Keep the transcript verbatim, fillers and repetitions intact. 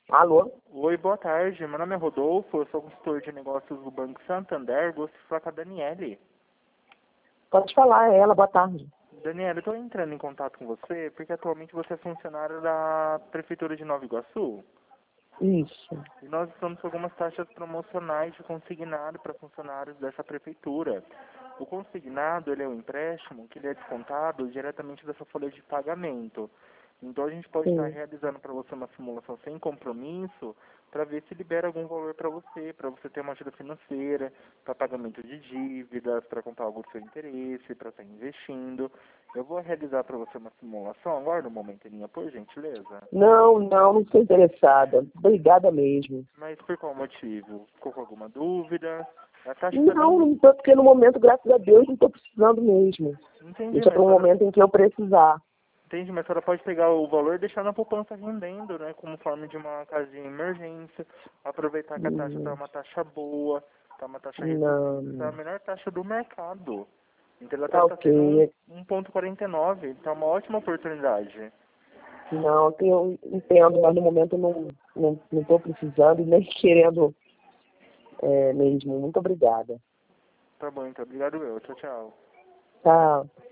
Alô? Oi, boa tarde. Meu nome é Rodolfo, eu sou consultor de negócios do Banco Santander. Gostaria de falar com a Daniele. Pode falar, é ela, boa tarde. Daniele, eu estou entrando em contato com você porque atualmente você é funcionária da Prefeitura de Nova Iguaçu. Isso. E nós estamos com algumas taxas promocionais de consignado para funcionários dessa prefeitura. O consignado, ele é um empréstimo que ele é descontado diretamente da sua folha de pagamento. Então a gente pode estar Sim. realizando para você uma simulação sem compromisso para ver se libera algum valor para você, para você ter uma ajuda financeira, para pagamento de dívidas, para comprar algo do seu interesse, para estar investindo. Eu vou realizar para você uma simulação agora, no momento, Aninha, por gentileza. Não, não, não estou interessada. Obrigada mesmo. Mas por qual motivo? Ficou com alguma dúvida? A taxa tá Não, bem... não estou, porque no momento, graças a Deus, não estou precisando mesmo. Entendi, Deixa mas para a um senhora... momento em que eu precisar. Entendi, mas a senhora pode pegar o valor e deixar na poupança rendendo, né? Como forma de uma casinha de emergência. Aproveitar que a taxa está Hum, uma taxa boa, está uma taxa reduzida, está a Não, melhor taxa do mercado. Então ela até tá está tendo um ok. um vírgula quarenta e nove, então é uma ótima oportunidade. Não, eu entendo, mas no momento eu não não não estou precisando e nem querendo é, mesmo. Muito obrigada. Tá bom, então. Obrigado eu. Tchau, tchau. Tchau.